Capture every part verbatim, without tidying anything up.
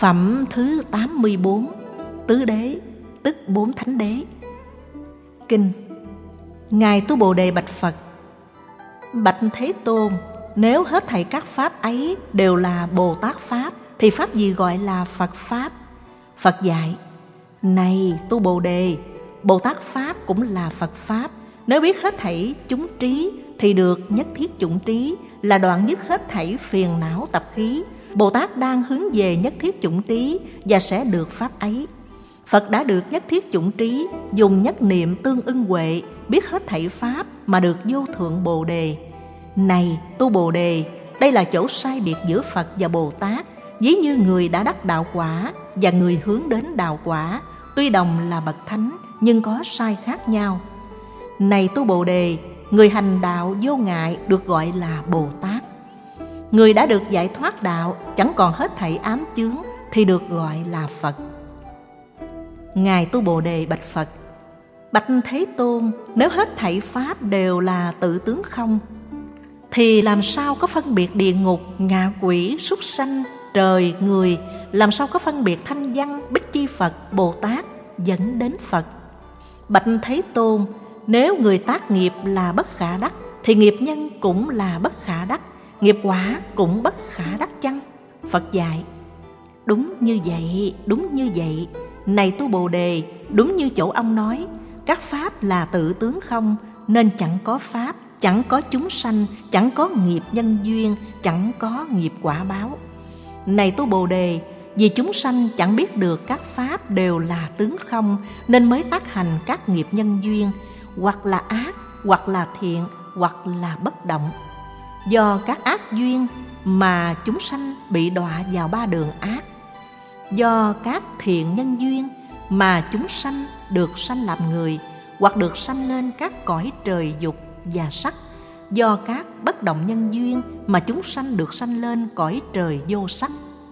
Phẩm thứ tám mươi bốn, Tứ Đế, tức bốn Thánh Đế. Kinh. Ngài Tu Bồ Đề bạch Phật: Bạch Thế Tôn, nếu hết thảy các pháp ấy đều là Bồ Tát Pháp, thì pháp gì gọi là Phật Pháp? Phật dạy: Này Tu Bồ Đề, Bồ Tát Pháp cũng là Phật Pháp. Nếu biết hết thảy chúng trí, thì được nhất thiết chủng trí, là đoạn dứt hết thảy phiền não tập khí. Bồ Tát đang hướng về nhất thiết chủng trí và sẽ được pháp ấy. Phật đã được nhất thiết chủng trí, dùng nhất niệm tương ưng huệ, biết hết thảy pháp mà được vô thượng Bồ Đề. Này Tu Bồ Đề, đây là chỗ sai biệt giữa Phật và Bồ Tát. Ví như người đã đắc đạo quả và người hướng đến đạo quả, tuy đồng là bậc thánh nhưng có sai khác nhau. Này Tu Bồ Đề, người hành đạo vô ngại được gọi là Bồ Tát. Người đã được giải thoát đạo, chẳng còn hết thảy ám chướng, thì được gọi là Phật. Ngài Tu Bồ Đề bạch Phật: Bạch Thế Tôn, nếu hết thảy pháp đều là tự tướng không, thì làm sao có phân biệt địa ngục, ngạ quỷ, súc sanh, trời, người? Làm sao có phân biệt thanh văn, Bích Chi Phật, Bồ Tát dẫn đến Phật? Bạch Thế Tôn, nếu người tác nghiệp là bất khả đắc, thì nghiệp nhân cũng là bất khả đắc, nghiệp quả cũng bất khả đắc chăng? Phật dạy: Đúng như vậy, đúng như vậy. Này Tu Bồ Đề, đúng như chỗ ông nói, các pháp là tự tướng không, nên chẳng có pháp, chẳng có chúng sanh, chẳng có nghiệp nhân duyên, chẳng có nghiệp quả báo. Này Tu Bồ Đề, vì chúng sanh chẳng biết được các pháp đều là tướng không, nên mới tác hành các nghiệp nhân duyên, hoặc là ác, hoặc là thiện, hoặc là bất động. Do các ác duyên mà chúng sanh bị đọa vào ba đường ác. Do các thiện nhân duyên mà chúng sanh được sanh làm người, hoặc được sanh lên các cõi trời dục và sắc. Do các bất động nhân duyên mà chúng sanh được sanh lên cõi trời vô sắc.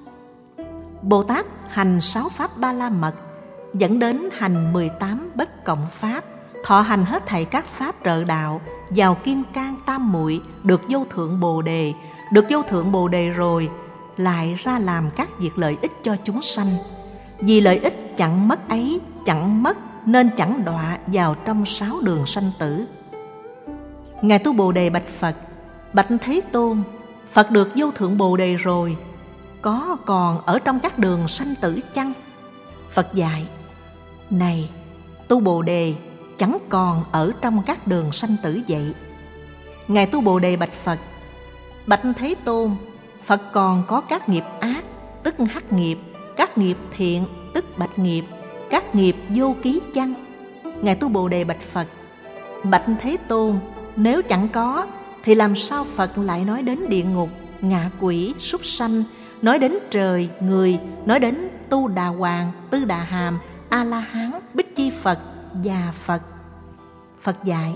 Bồ Tát hành sáu pháp ba la mật, dẫn đến hành mười tám bất cộng pháp, thọ hành hết thảy các pháp trợ đạo, vào kim cang tam muội, được vô thượng Bồ Đề. Được vô thượng Bồ Đề rồi, lại ra làm các việc lợi ích cho chúng sanh. Vì lợi ích chẳng mất ấy, chẳng mất, nên chẳng đọa vào trong sáu đường sanh tử. Ngài Tu Bồ Đề bạch Phật: Bạch Thế Tôn, Phật được vô thượng Bồ Đề rồi, có còn ở trong các đường sanh tử chăng? Phật dạy: Này Tu Bồ Đề, chẳng còn ở trong các đường sanh tử vậy. Ngài Tu Bồ Đề bạch Phật: Bạch Thế Tôn, Phật còn có các nghiệp ác, tức hắc nghiệp, các nghiệp thiện, tức bạch nghiệp, các nghiệp vô ký chăng? Ngài Tu Bồ Đề bạch Phật: Bạch Thế Tôn, nếu chẳng có, thì làm sao Phật lại nói đến địa ngục, ngạ quỷ, súc sanh, nói đến trời, người, nói đến Tu Đà Hoàng, Tư Đà Hàm, A-la-hán, Bích Chi Phật và Phật? Phật dạy: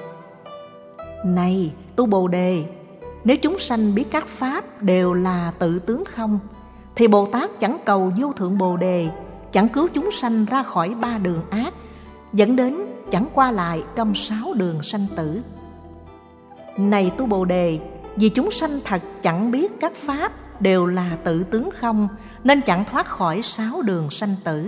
Này Tu Bồ Đề, nếu chúng sanh biết các pháp đều là tự tướng không, thì Bồ Tát chẳng cầu vô thượng Bồ Đề, chẳng cứu chúng sanh ra khỏi ba đường ác, dẫn đến chẳng qua lại trong sáu đường sanh tử. Này Tu Bồ Đề, vì chúng sanh thật chẳng biết các pháp đều là tự tướng không, nên chẳng thoát khỏi sáu đường sanh tử.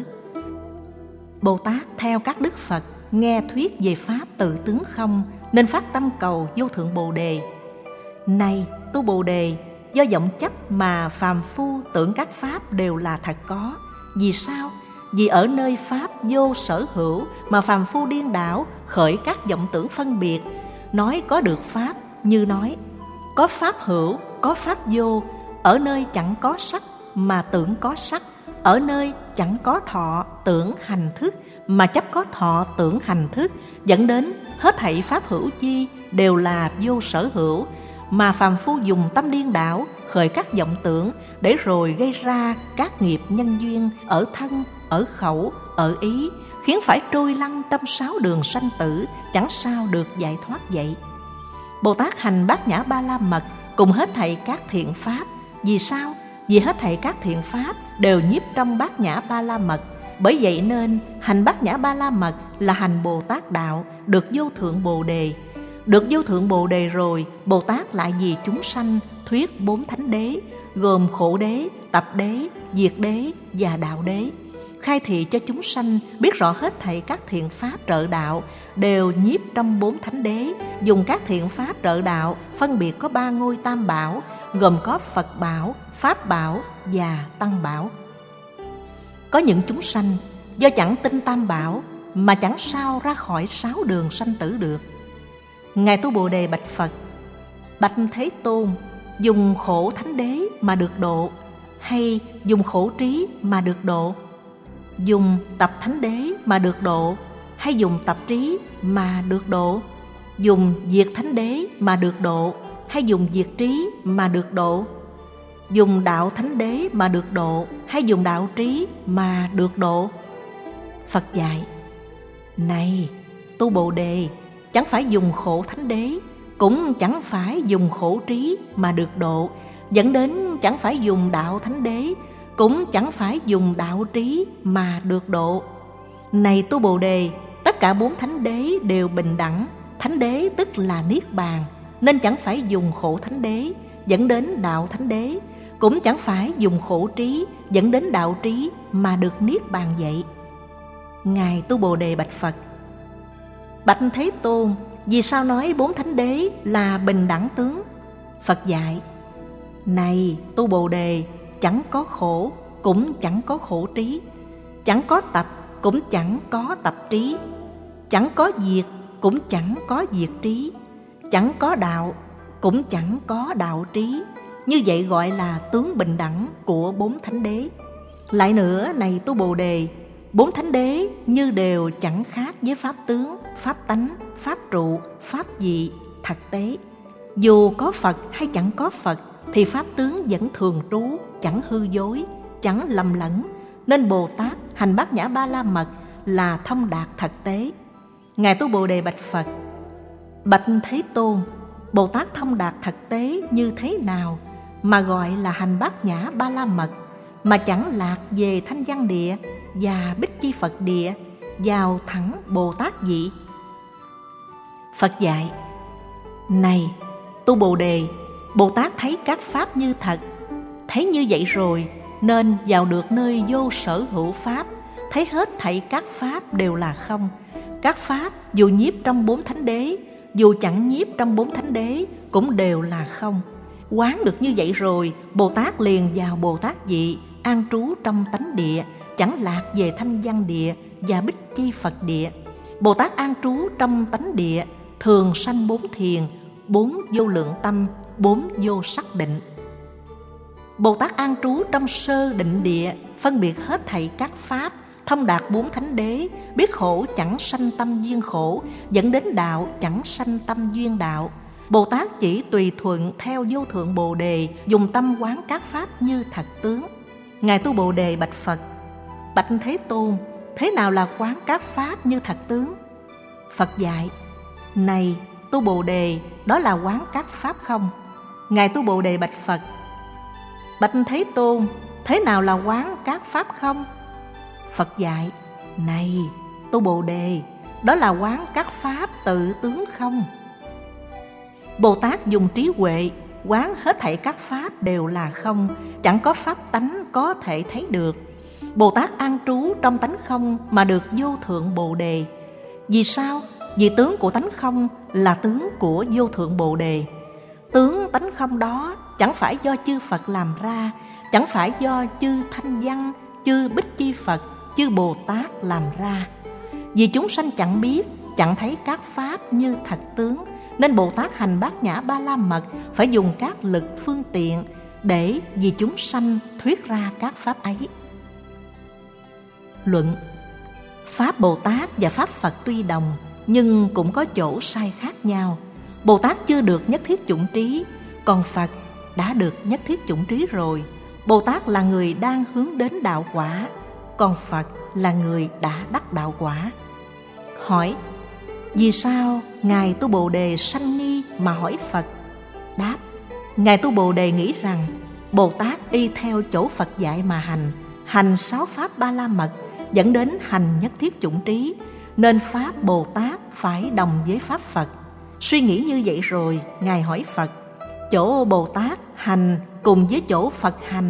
Bồ Tát theo các đức Phật nghe thuyết về pháp tự tướng không, nên phát tâm cầu vô thượng Bồ Đề. Này Tu Bồ Đề, do vọng chấp mà phàm phu tưởng các pháp đều là thật có. Vì sao? Vì ở nơi pháp vô sở hữu mà phàm phu điên đảo, khởi các vọng tưởng phân biệt, nói có được pháp, như nói có pháp hữu, có pháp vô. Ở nơi chẳng có sắc mà tưởng có sắc, ở nơi chẳng có thọ tưởng hành thức mà chấp có thọ tưởng hành thức, dẫn đến hết thảy pháp hữu chi đều là vô sở hữu, mà phàm phu dùng tâm điên đảo, khởi các vọng tưởng, để rồi gây ra các nghiệp nhân duyên ở thân, ở khẩu, ở ý, khiến phải trôi lăn trong sáu đường sanh tử, chẳng sao được giải thoát vậy. Bồ Tát hành bát nhã ba la mật cùng hết thảy các thiện pháp. Vì sao? Vì hết thảy các thiện pháp đều nhiếp trong bát nhã ba la mật. Bởi vậy nên hành bát nhã ba la mật là hành Bồ Tát đạo, được vô thượng Bồ Đề. Được vô thượng Bồ Đề rồi, Bồ Tát lại vì chúng sanh thuyết bốn thánh đế, gồm khổ đế, tập đế, diệt đế và đạo đế, khai thị cho chúng sanh biết rõ hết thảy các thiện pháp trợ đạo đều nhiếp trong bốn thánh đế. Dùng các thiện pháp trợ đạo phân biệt có ba ngôi tam bảo, gồm có Phật bảo, Pháp bảo và Tăng bảo. Có những chúng sanh do chẳng tin tam bảo mà chẳng sao ra khỏi sáu đường sanh tử được. Ngài Tu Bồ Đề bạch Phật: Bạch Thế Tôn, dùng khổ thánh đế mà được độ, hay dùng khổ trí mà được độ? Dùng tập thánh đế mà được độ, hay dùng tập trí mà được độ? Dùng diệt thánh đế mà được độ, hay dùng diệt trí mà được độ? Dùng đạo thánh đế mà được độ, hay dùng đạo trí mà được độ? Phật dạy: Này Tu Bồ Đề, chẳng phải dùng khổ thánh đế, cũng chẳng phải dùng khổ trí mà được độ, dẫn đến chẳng phải dùng đạo thánh đế, cũng chẳng phải dùng đạo trí mà được độ. Này Tu Bồ Đề, tất cả bốn thánh đế đều bình đẳng. Thánh đế tức là Niết Bàn, nên chẳng phải dùng khổ thánh đế, dẫn đến đạo thánh đế, cũng chẳng phải dùng khổ trí, dẫn đến đạo trí mà được Niết Bàn vậy. Ngài Tu Bồ Đề bạch Phật: Bạch Thế Tôn, vì sao nói bốn thánh đế là bình đẳng tướng? Phật dạy: Này Tu Bồ Đề, chẳng có khổ, cũng chẳng có khổ trí, chẳng có tập, cũng chẳng có tập trí, chẳng có diệt, cũng chẳng có diệt trí, chẳng có đạo, cũng chẳng có đạo trí. Như vậy gọi là tướng bình đẳng của bốn thánh đế. Lại nữa, này Tu Bồ Đề, bốn thánh đế như đều chẳng khác với pháp tướng, pháp tánh, pháp trụ, pháp dị, thật tế. Dù có Phật hay chẳng có Phật, thì pháp tướng vẫn thường trú, chẳng hư dối, chẳng lầm lẫn. Nên Bồ Tát hành Bát Nhã Ba La Mật là thông đạt thật tế. Ngài Tu Bồ Đề bạch Phật: Bạch Thế Tôn, Bồ Tát thông đạt thật tế như thế nào mà gọi là hành Bát Nhã Ba La Mật, mà chẳng lạc về Thanh Văn Địa và Bích Chi Phật Địa, vào thẳng Bồ Tát vị? Phật dạy: Này Tu Bồ Đề, Bồ Tát thấy các pháp như thật. Thấy như vậy rồi nên vào được nơi vô sở hữu pháp, thấy hết thảy các pháp đều là không. Các pháp dù nhiếp trong bốn thánh đế, dù chẳng nhiếp trong bốn thánh đế, cũng đều là không. Quán được như vậy rồi, Bồ Tát liền vào Bồ Tát vị, an trú trong tánh địa, chẳng lạc về Thanh Văn Địa và Bích Chi Phật Địa. Bồ Tát an trú trong tánh địa, thường sanh bốn thiền, bốn vô lượng tâm, bốn vô sắc định. Bồ Tát an trú trong sơ định địa, phân biệt hết thảy các pháp, thông đạt bốn thánh đế, biết khổ chẳng sanh tâm duyên khổ, dẫn đến đạo chẳng sanh tâm duyên đạo. Bồ Tát chỉ tùy thuận theo vô thượng Bồ Đề, dùng tâm quán các pháp như thật tướng. Ngài Tu Bồ Đề bạch Phật: Bạch Thế Tôn, thế nào là quán các pháp như thật tướng? Phật dạy: Này Tu Bồ Đề, đó là quán các pháp không. Ngài Tu Bồ Đề bạch Phật: Bạch Thế Tôn, thế nào là quán các pháp không? Phật dạy: Này Tu Bồ Đề, đó là quán các pháp tự tướng không. Bồ Tát dùng trí huệ quán hết thảy các pháp đều là không, chẳng có pháp tánh có thể thấy được. Bồ Tát an trú trong tánh không mà được vô thượng Bồ Đề. Vì sao? Vì tướng của tánh không là tướng của vô thượng Bồ Đề. Tướng tánh không đó chẳng phải do chư Phật làm ra, chẳng phải do chư Thanh Văn, chư Bích Chi Phật, chư Bồ Tát làm ra. Vì chúng sanh chẳng biết, chẳng thấy các pháp như thật tướng, nên Bồ Tát hành Bát Nhã Ba La Mật phải dùng các lực phương tiện để vì chúng sanh thuyết ra các pháp ấy. Luận: Pháp Bồ Tát và Pháp Phật tuy đồng, nhưng cũng có chỗ sai khác nhau. Bồ Tát chưa được nhất thiết chủng trí, còn Phật đã được nhất thiết chủng trí rồi. Bồ Tát là người đang hướng đến đạo quả, còn Phật là người đã đắc đạo quả. Hỏi: Vì sao Ngài Tu Bồ Đề sanh nghi mà hỏi Phật? Đáp: Ngài Tu Bồ Đề nghĩ rằng Bồ Tát y theo chỗ Phật dạy mà hành, hành sáu pháp Ba La Mật, dẫn đến hành nhất thiết chủng trí, nên pháp Bồ Tát phải đồng với pháp Phật. Suy nghĩ như vậy rồi, Ngài hỏi Phật: Chỗ Bồ Tát hành cùng với chỗ Phật hành,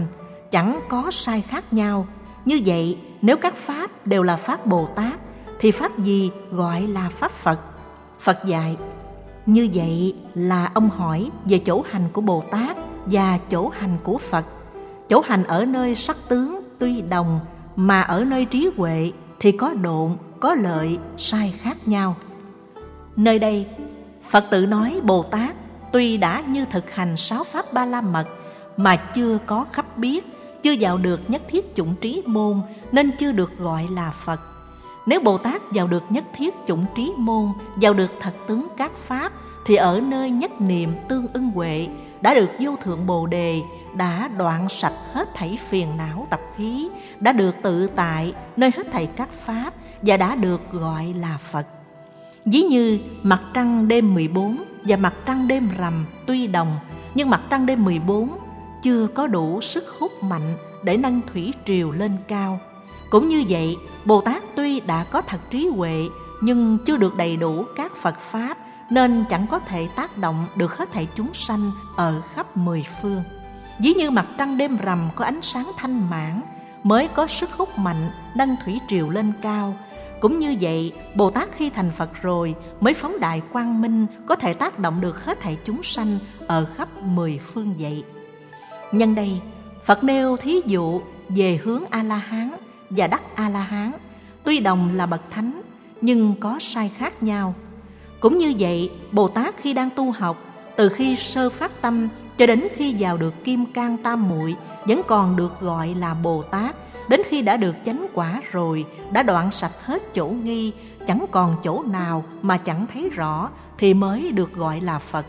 chẳng có sai khác nhau. Như vậy, nếu các pháp đều là pháp Bồ Tát, thì pháp gì gọi là pháp Phật? Phật dạy, như vậy là ông hỏi về chỗ hành của Bồ Tát và chỗ hành của Phật. Chỗ hành ở nơi sắc tướng tuy đồng, mà ở nơi trí huệ thì có độn, có lợi, sai khác nhau. Nơi đây, Phật tự nói Bồ Tát tuy đã như thực hành sáu pháp ba la mật mà chưa có khắp biết, chưa vào được nhất thiết chủng trí môn, nên chưa được gọi là Phật. Nếu Bồ Tát vào được nhất thiết chủng trí môn, vào được thật tướng các pháp, thì ở nơi nhất niệm tương ưng huệ, đã được vô thượng Bồ Đề, đã đoạn sạch hết thảy phiền não tập khí, đã được tự tại nơi hết thảy các pháp, và đã được gọi là Phật. Ví như mặt trăng đêm mười bốn và mặt trăng đêm rằm tuy đồng, nhưng mặt trăng đêm mười bốn chưa có đủ sức hút mạnh để nâng thủy triều lên cao. Cũng như vậy, Bồ Tát tuy đã có thật trí huệ, nhưng chưa được đầy đủ các Phật Pháp, nên chẳng có thể tác động được hết thảy chúng sanh ở khắp mười phương. Ví như mặt trăng đêm rằm có ánh sáng thanh mãn, mới có sức hút mạnh nâng thủy triều lên cao. Cũng như vậy, Bồ Tát khi thành Phật rồi mới phóng đại quang minh, có thể tác động được hết thảy chúng sanh ở khắp mười phương vậy. Nhân đây, Phật nêu thí dụ về hướng A-la-hán và đắc A-la-hán, tuy đồng là bậc thánh, nhưng có sai khác nhau. Cũng như vậy, Bồ Tát khi đang tu học, từ khi sơ phát tâm cho đến khi vào được kim cang tam muội, vẫn còn được gọi là Bồ Tát. Đến khi đã được chánh quả rồi, đã đoạn sạch hết chỗ nghi, chẳng còn chỗ nào mà chẳng thấy rõ, thì mới được gọi là Phật.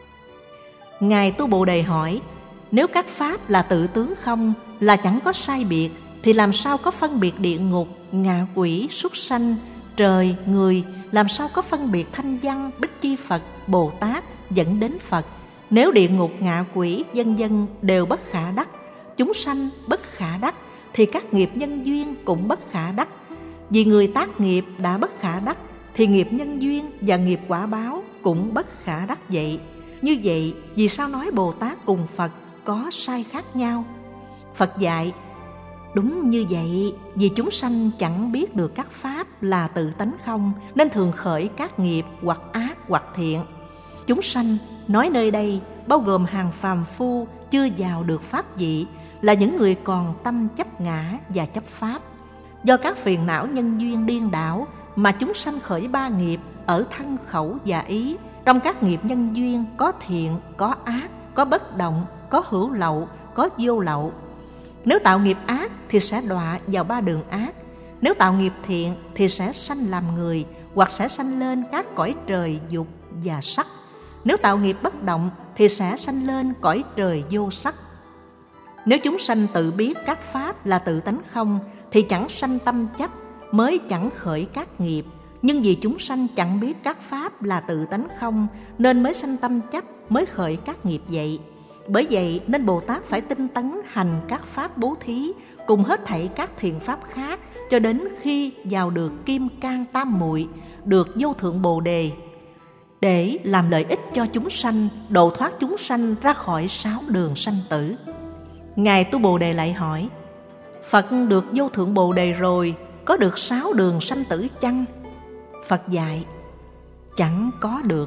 Ngài Tu Bồ Đề hỏi, nếu các pháp là tự tướng không, là chẳng có sai biệt, thì làm sao có phân biệt địa ngục, ngạ quỷ, súc sanh, trời, người, làm sao có phân biệt thanh văn, Bích Chi Phật, Bồ Tát dẫn đến Phật? Nếu địa ngục, ngạ quỷ, vân vân đều bất khả đắc, chúng sanh bất khả đắc, thì các nghiệp nhân duyên cũng bất khả đắc. Vì người tác nghiệp đã bất khả đắc, thì nghiệp nhân duyên và nghiệp quả báo cũng bất khả đắc vậy. Như vậy, vì sao nói Bồ Tát cùng Phật có sai khác nhau? Phật dạy, đúng như vậy, vì chúng sanh chẳng biết được các pháp là tự tánh không, nên thường khởi các nghiệp hoặc ác hoặc thiện. Chúng sanh nói nơi đây bao gồm hàng phàm phu chưa vào được pháp vị, là những người còn tâm chấp ngã và chấp pháp. Do các phiền não nhân duyên điên đảo mà chúng sanh khởi ba nghiệp ở thân khẩu và ý. Trong các nghiệp nhân duyên có thiện, có ác, có bất động, có hữu lậu, có vô lậu. Nếu tạo nghiệp ác thì sẽ đọa vào ba đường ác. Nếu tạo nghiệp thiện thì sẽ sanh làm người, hoặc sẽ sanh lên các cõi trời dục và sắc. Nếu tạo nghiệp bất động thì sẽ sanh lên cõi trời vô sắc. Nếu chúng sanh tự biết các pháp là tự tánh không, thì chẳng sanh tâm chấp, mới chẳng khởi các nghiệp. Nhưng vì chúng sanh chẳng biết các pháp là tự tánh không, nên mới sanh tâm chấp, mới khởi các nghiệp vậy. Bởi vậy nên Bồ Tát phải tinh tấn hành các pháp bố thí, cùng hết thảy các thiện pháp khác, cho đến khi vào được kim cang tam muội, được vô thượng Bồ Đề, để làm lợi ích cho chúng sanh, độ thoát chúng sanh ra khỏi sáu đường sanh tử. Ngài Tu Bồ Đề lại hỏi, Phật được vô thượng Bồ Đề rồi, có được sáu đường sanh tử chăng? Phật dạy, chẳng có được.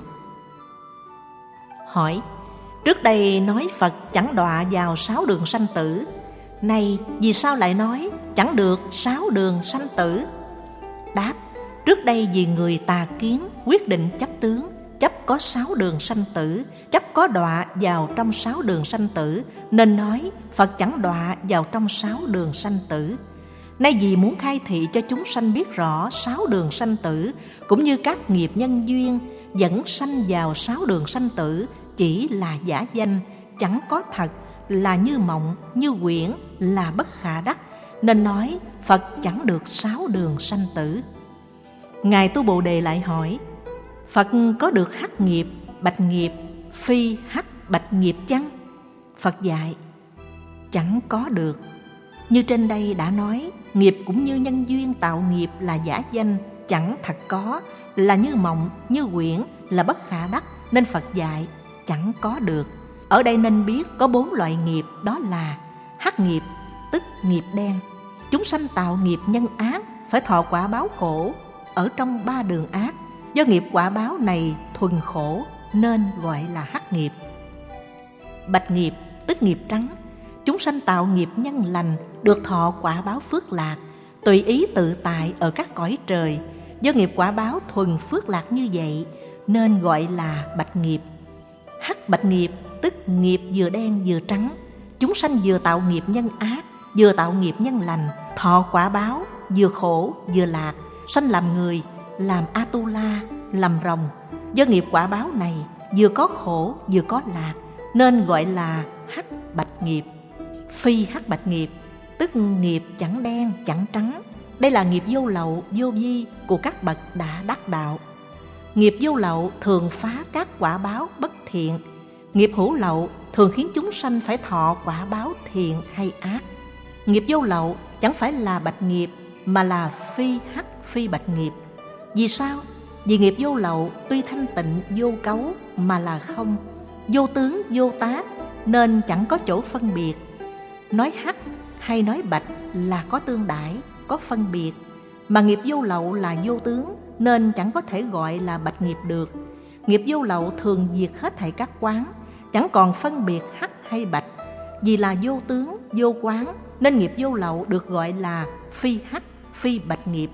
Hỏi, trước đây nói Phật chẳng đọa vào sáu đường sanh tử, nay vì sao lại nói chẳng được sáu đường sanh tử? Đáp, trước đây vì người tà kiến quyết định chấp tướng, chấp có sáu đường sanh tử, chấp có đọa vào trong sáu đường sanh tử, nên nói Phật chẳng đọa vào trong sáu đường sanh tử. Nay vì muốn khai thị cho chúng sanh biết rõ sáu đường sanh tử, cũng như các nghiệp nhân duyên dẫn sanh vào sáu đường sanh tử chỉ là giả danh, chẳng có thật, là như mộng, như quyển, là bất khả đắc, nên nói Phật chẳng được sáu đường sanh tử. Ngài Tu Bồ Đề lại hỏi, Phật có được hắc nghiệp, bạch nghiệp, phi hắc bạch nghiệp chăng? Phật dạy, chẳng có được. Như trên đây đã nói, nghiệp cũng như nhân duyên tạo nghiệp là giả danh, chẳng thật có, là như mộng, như quyển, là bất khả đắc, nên Phật dạy chẳng có được. Ở đây nên biết có bốn loại nghiệp, đó là Hắc nghiệp tức nghiệp đen. Chúng sanh tạo nghiệp nhân ác phải thọ quả báo khổ ở trong ba đường ác. Do nghiệp quả báo này thuần khổ nên gọi là hắc nghiệp. Bạch nghiệp tức nghiệp trắng. Chúng sanh tạo nghiệp nhân lành được thọ quả báo phước lạc, tùy ý tự tại ở các cõi trời. Do nghiệp quả báo thuần phước lạc như vậy nên gọi là bạch nghiệp. Hắc bạch nghiệp tức nghiệp vừa đen vừa trắng. Chúng sanh vừa tạo nghiệp nhân ác, vừa tạo nghiệp nhân lành, thọ quả báo vừa khổ vừa lạc, sanh làm người, làm Atula, làm rồng. Do nghiệp quả báo này vừa có khổ vừa có lạc nên gọi là hắc bạch nghiệp. Phi hắc bạch nghiệp tức nghiệp chẳng đen chẳng trắng. Đây là nghiệp vô lậu vô vi của các bậc đã đắc đạo. Nghiệp vô lậu thường phá các quả báo bất thiện. Nghiệp hữu lậu thường khiến chúng sanh phải thọ quả báo thiện hay ác. Nghiệp vô lậu chẳng phải là bạch nghiệp mà là phi hắc phi bạch nghiệp. Vì sao? Vì nghiệp vô lậu tuy thanh tịnh vô cấu mà là không, vô tướng vô tác nên chẳng có chỗ phân biệt. Nói hắc hay nói bạch là có tương đãi, có phân biệt, mà nghiệp vô lậu là vô tướng nên chẳng có thể gọi là bạch nghiệp được. Nghiệp vô lậu thường diệt hết thảy các quán, chẳng còn phân biệt hắc hay bạch. Vì là vô tướng vô quán nên nghiệp vô lậu được gọi là phi hắc phi bạch nghiệp.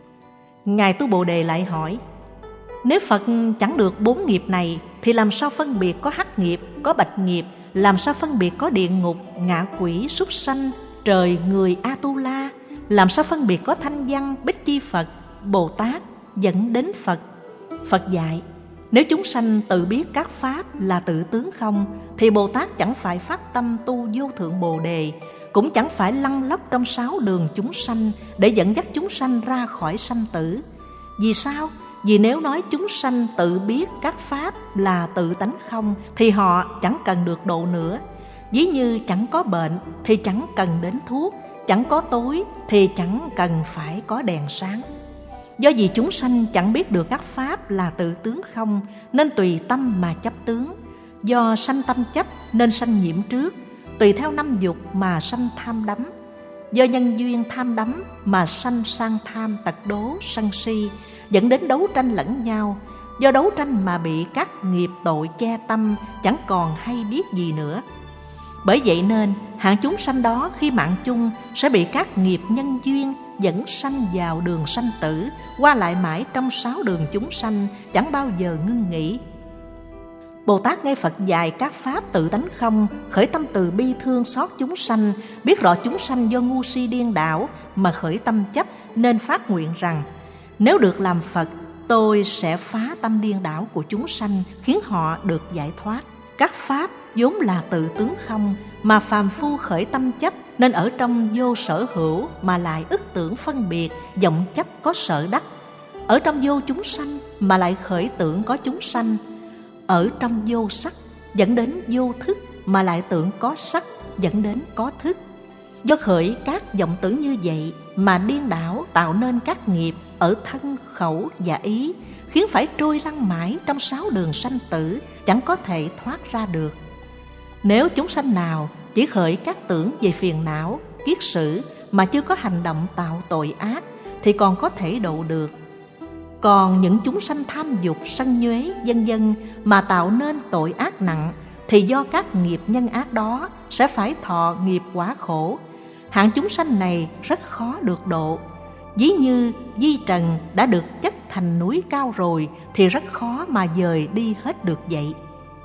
Ngài Tu Bồ Đề lại hỏi: nếu Phật chẳng được bốn nghiệp này thì làm sao phân biệt có hắc nghiệp, có bạch nghiệp? Làm sao phân biệt có địa ngục, ngạ quỷ, súc sanh, trời, người, Atula? Làm sao phân biệt có thanh văn, bích chi Phật, Bồ Tát dẫn đến Phật? Phật dạy: nếu chúng sanh tự biết các pháp là tự tướng không thì Bồ Tát chẳng phải phát tâm tu vô thượng Bồ Đề, cũng chẳng phải lăn lóc trong sáu đường chúng sanh để dẫn dắt chúng sanh ra khỏi sanh tử. Vì sao? Vì nếu nói chúng sanh tự biết các pháp là tự tánh không thì họ chẳng cần được độ nữa. Ví như chẳng có bệnh thì chẳng cần đến thuốc, chẳng có tối thì chẳng cần phải có đèn sáng. Do vì chúng sanh chẳng biết được các pháp là tự tướng không nên tùy tâm mà chấp tướng. Do sanh tâm chấp nên sanh nhiễm trước, tùy theo năm dục mà sanh tham đắm. Do nhân duyên tham đắm mà sanh sang tham tật đố sân si, dẫn đến đấu tranh lẫn nhau. Do đấu tranh mà bị các nghiệp tội che tâm, chẳng còn hay biết gì nữa. Bởi vậy nên hạng chúng sanh đó khi mạng chung sẽ bị các nghiệp nhân duyên dẫn sanh vào đường sanh tử, qua lại mãi trong sáu đường chúng sanh, chẳng bao giờ ngưng nghỉ. Bồ Tát nghe Phật dạy các pháp tự tánh không, khởi tâm từ bi thương xót chúng sanh, biết rõ chúng sanh do ngu si điên đảo mà khởi tâm chấp, nên phát nguyện rằng: nếu được làm Phật, tôi sẽ phá tâm điên đảo của chúng sanh, khiến họ được giải thoát. Các pháp vốn là tự tướng không, mà phàm phu khởi tâm chấp, nên ở trong vô sở hữu mà lại ức tưởng phân biệt, vọng chấp có sở đắc. Ở trong vô chúng sanh mà lại khởi tưởng có chúng sanh. Ở trong vô sắc dẫn đến vô thức mà lại tưởng có sắc, dẫn đến có thức. Do khởi các vọng tưởng như vậy mà điên đảo tạo nên các nghiệp ở thân, khẩu và ý, khiến phải trôi lăn mãi trong sáu đường sanh tử, chẳng có thể thoát ra được. Nếu chúng sanh nào chỉ khởi các tưởng về phiền não, kiết sử mà chưa có hành động tạo tội ác thì còn có thể độ được. Còn những chúng sanh tham dục, sân nhuế, vân vân mà tạo nên tội ác nặng thì do các nghiệp nhân ác đó sẽ phải thọ nghiệp quả khổ. Hạng chúng sanh này rất khó được độ. Ví như di trần đã được chất thành núi cao rồi thì rất khó mà dời đi hết được vậy.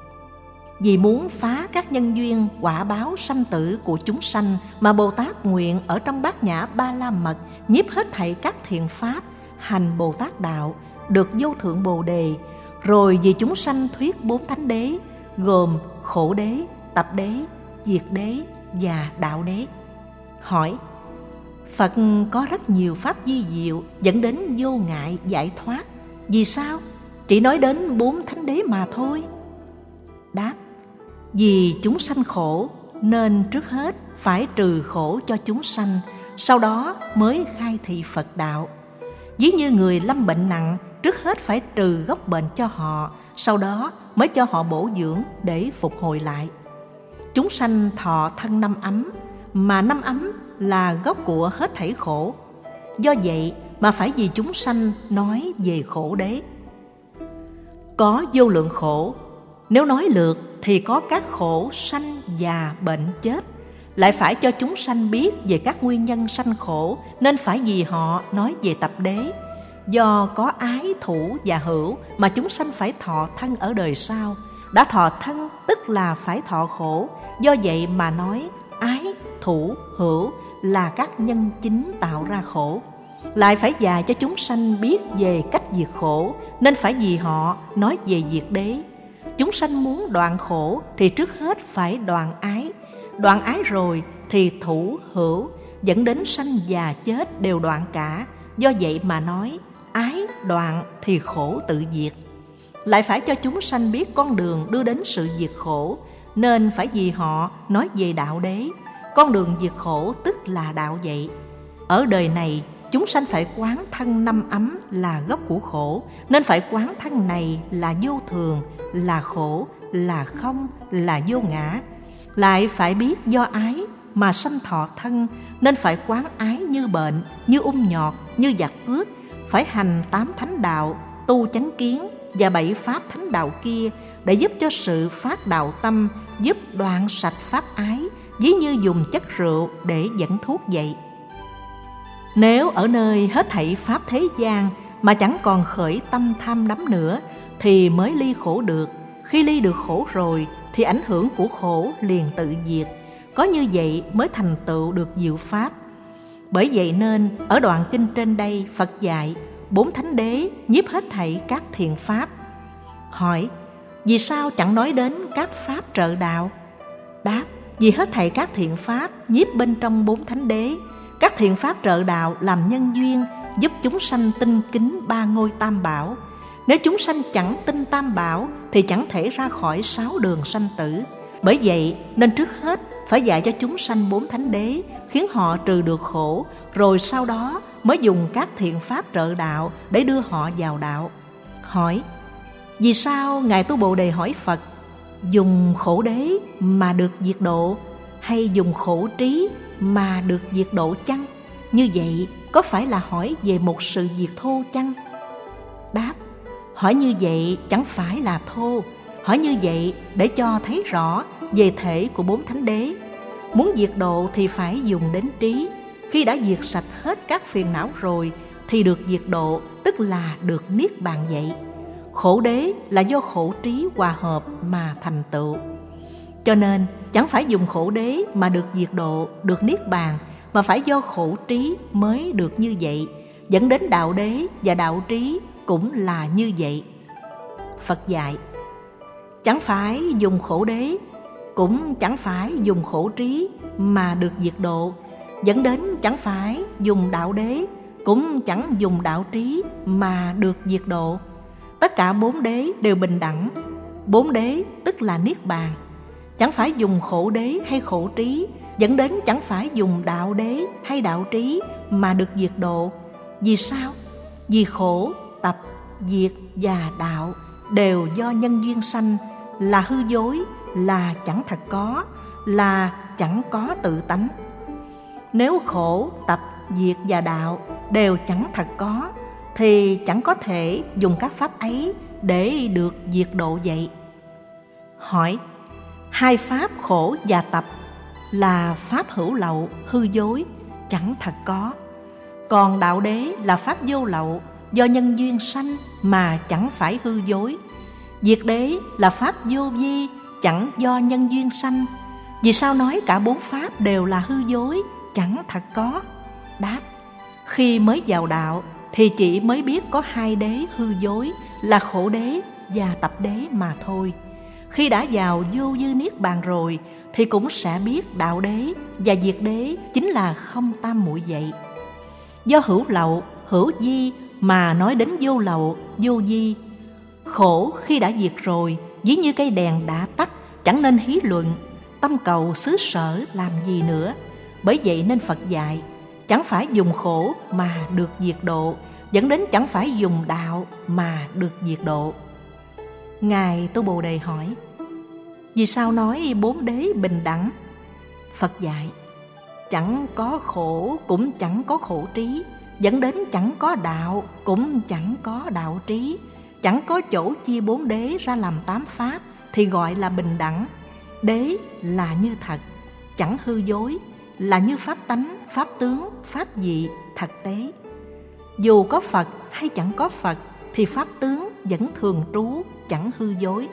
Vì muốn phá các nhân duyên quả báo sanh tử của chúng sanh mà Bồ Tát nguyện ở trong Bát Nhã Ba La Mật nhiếp hết thảy các thiện pháp, hành Bồ Tát đạo, được vô thượng Bồ Đề. Rồi vì chúng sanh thuyết bốn thánh đế, gồm khổ đế, tập đế, diệt đế và đạo đế. Hỏi: Phật có rất nhiều pháp vi diệu dẫn đến vô ngại giải thoát, vì sao chỉ nói đến bốn thánh đế mà thôi? Đáp: vì chúng sanh khổ nên trước hết phải trừ khổ cho chúng sanh, sau đó mới khai thị Phật đạo. Ví như người lâm bệnh nặng, trước hết phải trừ gốc bệnh cho họ, sau đó mới cho họ bổ dưỡng để phục hồi lại. Chúng sanh thọ thân năm ấm, mà năm ấm là gốc của hết thảy khổ. Do vậy mà phải vì chúng sanh nói về khổ đế. Có vô lượng khổ, nếu nói lượt thì có các khổ sanh, già, bệnh, chết. Lại phải cho chúng sanh biết về các nguyên nhân sanh khổ, nên phải vì họ nói về tập đế. Do có ái, thủ và hữu mà chúng sanh phải thọ thân ở đời sau. Đã thọ thân tức là phải thọ khổ. Do vậy mà nói ái, thủ, hữu là các nhân chính tạo ra khổ. Lại phải dạy cho chúng sanh biết về cách diệt khổ, nên phải vì họ nói về diệt đế. Chúng sanh muốn đoạn khổ thì trước hết phải đoạn ái. Đoạn ái rồi thì thủ, hữu dẫn đến sanh già chết đều đoạn cả. Do vậy mà nói ái đoạn thì khổ tự diệt. Lại phải cho chúng sanh biết con đường đưa đến sự diệt khổ, nên phải vì họ nói về đạo đế. Con đường diệt khổ tức là đạo vậy. Ở đời này chúng sanh phải quán thân năm ấm là gốc của khổ, nên phải quán thân này là vô thường, là khổ, là không, là vô ngã. Lại phải biết do ái mà sanh thọ thân, nên phải quán ái như bệnh, như ung nhọt, như giặc cướp. Phải hành tám thánh đạo, tu chánh kiến và bảy pháp thánh đạo kia, để giúp cho sự phát đạo tâm, giúp đoạn sạch pháp ái, ví như dùng chất rượu để dẫn thuốc vậy. Nếu ở nơi hết thảy pháp thế gian mà chẳng còn khởi tâm tham đắm nữa, thì mới ly khổ được. Khi ly được khổ rồi thì ảnh hưởng của khổ liền tự diệt. Có như vậy mới thành tựu được diệu pháp. Bởi vậy nên ở đoạn kinh trên đây Phật dạy bốn thánh đế nhiếp hết thảy các thiện pháp. Hỏi: vì sao chẳng nói đến các pháp trợ đạo? Đáp: vì hết thảy các thiện pháp nhiếp bên trong bốn thánh đế. Các thiện pháp trợ đạo làm nhân duyên, giúp chúng sanh tinh kính ba ngôi tam bảo. Nếu chúng sanh chẳng tin tam bảo thì chẳng thể ra khỏi sáu đường sanh tử. Bởi vậy nên trước hết phải dạy cho chúng sanh bốn thánh đế, khiến họ trừ được khổ, rồi sau đó mới dùng các thiện pháp trợ đạo để đưa họ vào đạo. Hỏi: vì sao Ngài Tu Bồ Đề hỏi Phật, dùng khổ đế mà được diệt độ, hay dùng khổ trí mà được diệt độ chăng? Như vậy có phải là hỏi về một sự diệt thô chăng? Đáp: hỏi như vậy chẳng phải là thô. Hỏi như vậy để cho thấy rõ về thể của bốn thánh đế. Muốn diệt độ thì phải dùng đến trí. Khi đã diệt sạch hết các phiền não rồi thì được diệt độ, tức là được niết bàn vậy. Khổ đế là do khổ trí hòa hợp mà thành tựu. Cho nên chẳng phải dùng khổ đế mà được diệt độ, được niết bàn, mà phải do khổ trí mới được như vậy. Dẫn đến đạo đế và đạo trí cũng là như vậy. Phật dạy: chẳng phải dùng khổ đế, cũng chẳng phải dùng khổ trí mà được diệt độ. Dẫn đến chẳng phải dùng đạo đế, cũng chẳng dùng đạo trí mà được diệt độ. Tất cả bốn đế đều bình đẳng. Bốn đế tức là niết bàn. Chẳng phải dùng khổ đế hay khổ trí, dẫn đến chẳng phải dùng đạo đế hay đạo trí mà được diệt độ. Vì sao? Vì khổ, tập, diệt và đạo đều do nhân duyên sanh, là hư dối, là chẳng thật có, là chẳng có tự tánh. Nếu khổ, tập, diệt và đạo đều chẳng thật có, thì chẳng có thể dùng các pháp ấy để được diệt độ vậy. Hỏi: hai pháp khổ và tập là pháp hữu lậu, hư dối, chẳng thật có. Còn đạo đế là pháp vô lậu, do nhân duyên sanh mà chẳng phải hư dối. Diệt đế là pháp vô vi, chẳng do nhân duyên sanh. Vì sao nói cả bốn pháp đều là hư dối, chẳng thật có? Đáp: khi mới vào đạo thì chỉ mới biết có hai đế hư dối là khổ đế và tập đế mà thôi. Khi đã vào vô dư niết bàn rồi thì cũng sẽ biết đạo đế và diệt đế chính là không tam muội vậy. Do hữu lậu, hữu vi mà nói đến vô lậu, vô vi. Khổ khi đã diệt rồi, ví như cây đèn đã tắt, chẳng nên hí luận, tâm cầu xứ sở làm gì nữa. Bởi vậy nên Phật dạy, chẳng phải dùng khổ mà được diệt độ, dẫn đến chẳng phải dùng đạo mà được diệt độ. Ngài Tu Bồ Đề hỏi: vì sao nói bốn đế bình đẳng? Phật dạy: chẳng có khổ cũng chẳng có khổ trí, dẫn đến chẳng có đạo cũng chẳng có đạo trí. Chẳng có chỗ chia bốn đế ra làm tám pháp thì gọi là bình đẳng. Đế là như thật, chẳng hư dối, là như pháp tánh, pháp tướng, pháp dị, thật tế. Dù có Phật hay chẳng có Phật thì pháp tướng vẫn thường trú, chẳng hư dối.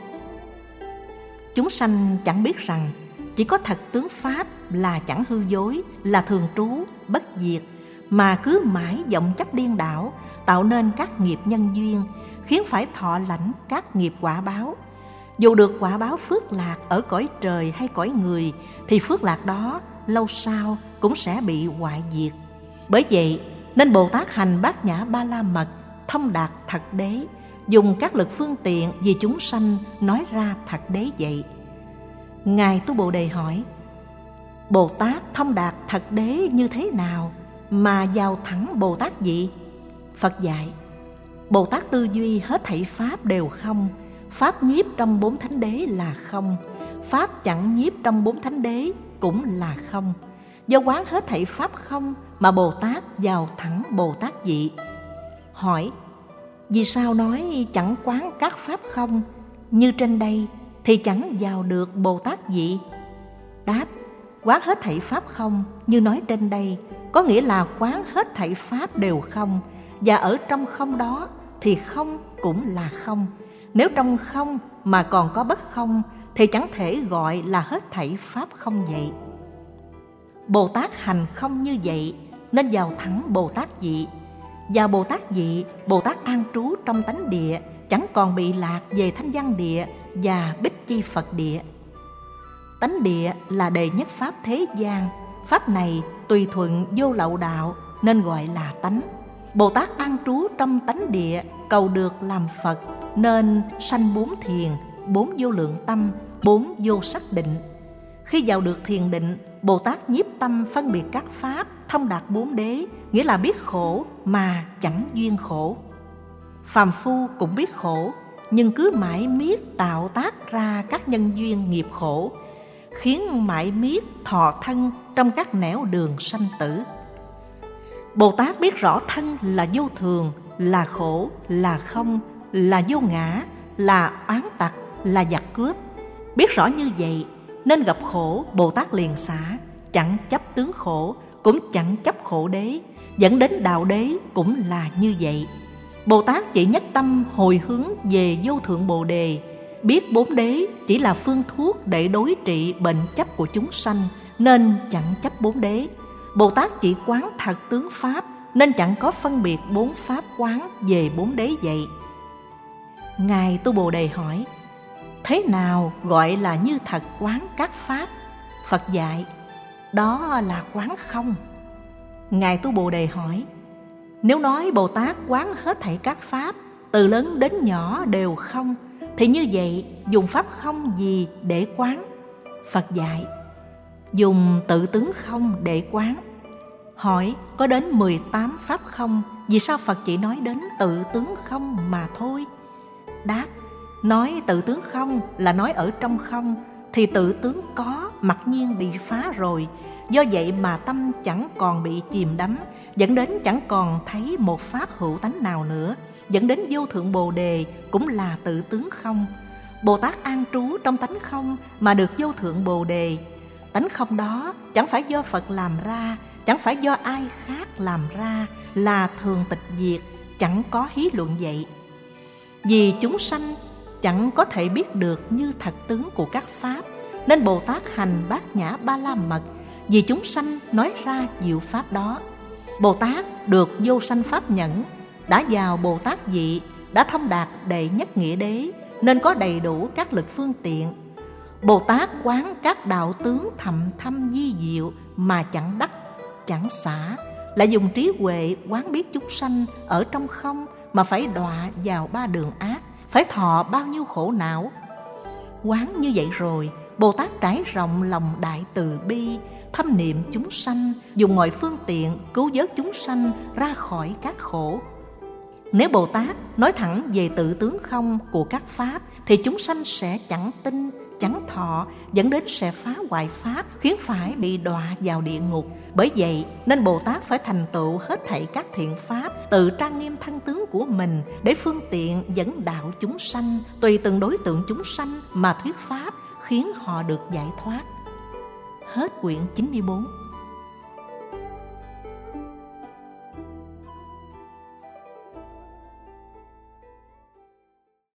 Chúng sanh chẳng biết rằng chỉ có thật tướng pháp là chẳng hư dối, là thường trú, bất diệt, mà cứ mãi vọng chấp điên đảo, tạo nên các nghiệp nhân duyên, khiến phải thọ lãnh các nghiệp quả báo. Dù được quả báo phước lạc ở cõi trời hay cõi người, thì phước lạc đó lâu sau cũng sẽ bị hoại diệt. Bởi vậy nên Bồ Tát hành Bát Nhã Ba La Mật, thông đạt thật đế, dùng các lực phương tiện vì chúng sanh nói ra thật đế vậy. Ngài Tu Bồ Đề hỏi: Bồ Tát thông đạt thật đế như thế nào mà vào thẳng Bồ Tát vị? Phật dạy: Bồ Tát tư duy hết thảy pháp đều không, pháp nhiếp trong bốn thánh đế là không, pháp chẳng nhiếp trong bốn thánh đế cũng là không. Do quán hết thảy pháp không mà Bồ Tát vào thẳng Bồ Tát vị. Hỏi: vì sao nói chẳng quán các pháp không như trên đây thì chẳng vào được Bồ Tát vị? Đáp: quán hết thảy pháp không như nói trên đây có nghĩa là quán hết thảy pháp đều không, và ở trong không đó thì không cũng là không. Nếu trong không mà còn có bất không thì chẳng thể gọi là hết thảy pháp không vậy. Bồ Tát hành không như vậy nên vào thẳng Bồ Tát vị. Vào Bồ Tát vị, Bồ Tát an trú trong tánh địa, chẳng còn bị lạc về thanh văn địa và bích chi Phật địa. Tánh địa là đệ nhất pháp thế gian, pháp này tùy thuận vô lậu đạo nên gọi là tánh. Bồ Tát an trú trong tánh địa, cầu được làm Phật nên sanh bốn thiền, bốn vô lượng tâm, bốn vô sắc định. Khi vào được thiền định, Bồ Tát nhiếp tâm phân biệt các pháp, thông đạt bốn đế, nghĩa là biết khổ mà chẳng duyên khổ. Phàm phu cũng biết khổ, nhưng cứ mãi miết tạo tác ra các nhân duyên nghiệp khổ, khiến mãi miết thọ thân trong các nẻo đường sanh tử. Bồ Tát biết rõ thân là vô thường, là khổ, là không, là vô ngã, là oán tặc, là giặc cướp. Biết rõ như vậy nên gặp khổ Bồ Tát liền xả, chẳng chấp tướng khổ, cũng chẳng chấp khổ đế, dẫn đến đạo đế cũng là như vậy. Bồ Tát chỉ nhất tâm hồi hướng về vô thượng Bồ Đề, biết bốn đế chỉ là phương thuốc để đối trị bệnh chấp của chúng sanh nên chẳng chấp bốn đế. Bồ Tát chỉ quán thật tướng pháp nên chẳng có phân biệt bốn pháp quán về bốn đế vậy. Ngài Tu Bồ Đề hỏi: thế nào gọi là như thật quán các pháp? Phật dạy: đó là quán không. Ngài Tu Bồ Đề hỏi: nếu nói Bồ Tát quán hết thảy các pháp, từ lớn đến nhỏ đều không, thì như vậy dùng pháp không gì để quán? Phật dạy: dùng tự tướng không để quán. Hỏi: có đến mười tám pháp không, vì sao Phật chỉ nói đến tự tướng không mà thôi? Đáp: nói tự tướng không là nói ở trong không, thì tự tướng có mặc nhiên bị phá rồi. Do vậy mà tâm chẳng còn bị chìm đắm, dẫn đến chẳng còn thấy một pháp hữu tánh nào nữa, dẫn đến vô thượng Bồ Đề cũng là tự tướng không. Bồ Tát an trú trong tánh không mà được vô thượng Bồ Đề. Tánh không đó chẳng phải do Phật làm ra, chẳng phải do ai khác làm ra, là thường tịch diệt, chẳng có hí luận vậy. Vì chúng sanh chẳng có thể biết được như thật tướng của các pháp, nên Bồ Tát hành Bát Nhã Ba La Mật, vì chúng sanh nói ra diệu pháp đó. Bồ Tát được vô sanh pháp nhẫn, đã vào Bồ Tát vị, đã thông đạt đệ nhất nghĩa đế, nên có đầy đủ các lực phương tiện. Bồ Tát quán các đạo tướng thầm thâm di diệu mà chẳng đắc, chẳng xả, lại dùng trí huệ quán biết chúng sanh ở trong không mà phải đọa vào ba đường ác, phải thọ bao nhiêu khổ não. Quán như vậy rồi, Bồ Tát trải rộng lòng đại từ bi, thâm niệm chúng sanh, dùng mọi phương tiện cứu vớt chúng sanh ra khỏi các khổ. Nếu Bồ Tát nói thẳng về tự tướng không của các pháp, thì chúng sanh sẽ chẳng tin, chẳng thọ, dẫn đến sẽ phá hoại pháp, khiến phải bị đọa vào địa ngục. Bởi vậy nên Bồ Tát phải thành tựu hết thảy các thiện pháp, tự trang nghiêm thân tướng của mình để phương tiện dẫn đạo chúng sanh, tùy từng đối tượng chúng sanh mà thuyết pháp, khiến họ được giải thoát. Hết quyển chín mươi bốn.